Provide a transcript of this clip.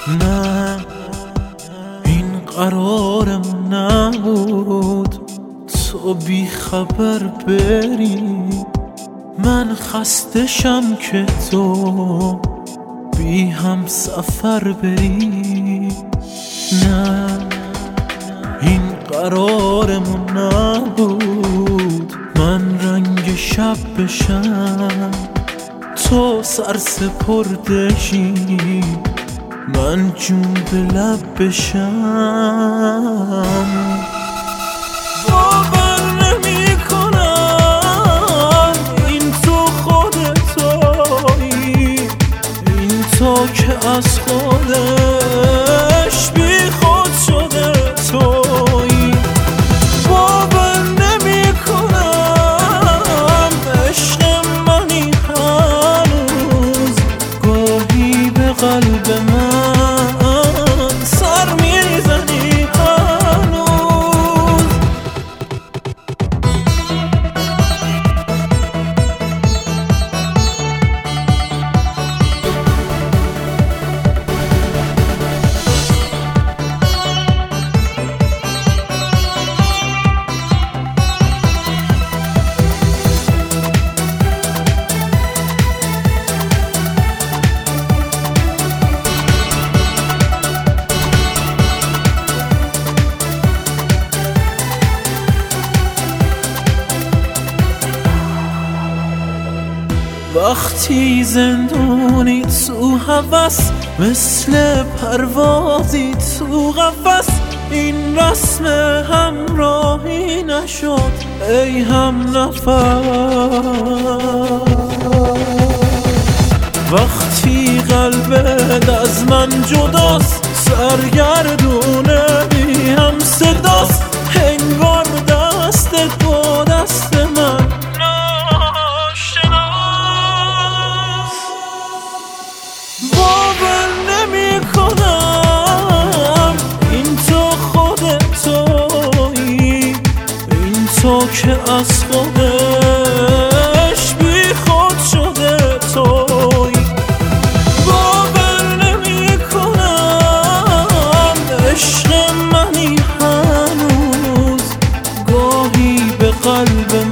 نه این قرارمون نبود تو بی خبر بری، من خستشم که تو بی هم سفر بری. نه این قرارمون نبود من رنگ شب بشم، تو سرسپردشی من جون به لب بشم. باور نمی کنم این تو خودتایی، این تو که از خودش بی خود شده تویی. باور نمی کنم عشق منی هنوز، گاهی به قلب من سر میزنی هنوز. وقتی زندونی تو هوس، مثل پروازی تو قفس، این رسم همراهی نشد ای هم نفس. وقتی قلبت از من جداست، سرگردونه بی هم صداست، انگار دستت با دست من باور نمی کنم این تو خودتایی، این تو که از خودش بی خود شده تویی. باور نمی کنم عشق منی هنوز، گاهی به قلب